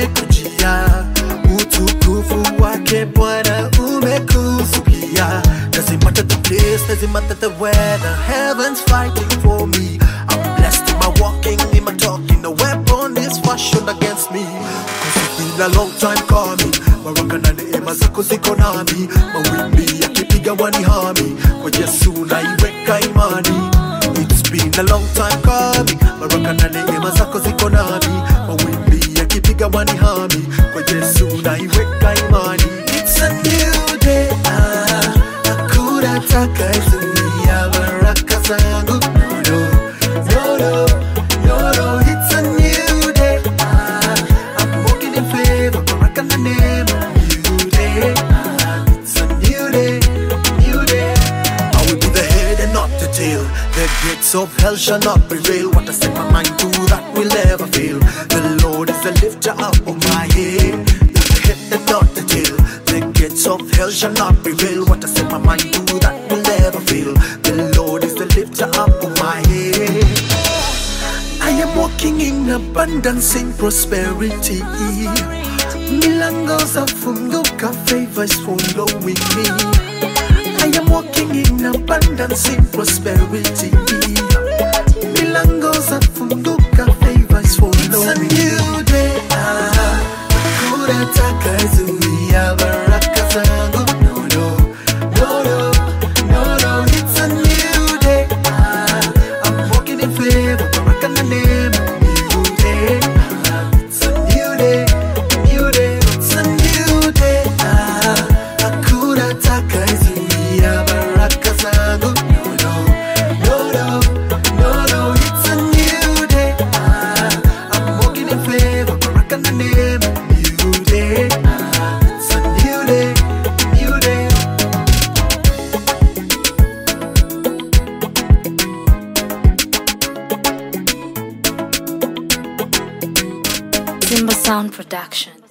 umekujia, utukufu wake Bwana umekuzukia. Doesn't matter the place, doesn't matter the weather, heaven's fighting for me. I'm blessed in my walking, in my talking, no weapon is fashioned against me. Cause it's been a long time coming, baraka na neema zako ziko nami, mawimbi yakipiga wanihami, kwa Yesu naiweka imani. It's been a long time coming, baraka na neema zako ziko nami, mawimbi yakipiga wanihami, kwa Yesu naiweka imani. It's a new day, hakuna atakayezuia baraka zangu. No, no, no, no, it's a new day, I'm walking in favor, baraka na neema. New day, it's a new day, new day. I will be the head and not the tail. The gates of hell shall not prevail. What I set my mind to, that will never fail. The Lord is the lifter up of my head. The head and not the tail. The gates of hell shall not prevail. What I set my mind to, that will never fail. The Lord is the lifter up of my head. I am walking in abundance, in prosperity. Milangos zafunguka, favor is following me. I am walking in abundance, in prosperity. Milangos zafunguka, favor is following me. It's a new day, hakuna atakayezuia baraka zangu. No, no, no, no, no, no, it's a new day, I'm walking in favor, baraka na neema. New day, it's a new day, new day, it's a new day, hakuna atakayezuia baraka zangu. No, no, no, no, no, it's a new day, I'm walking in favor, baraka na neema. New day, it's a new day, new day. Simba Sound Production.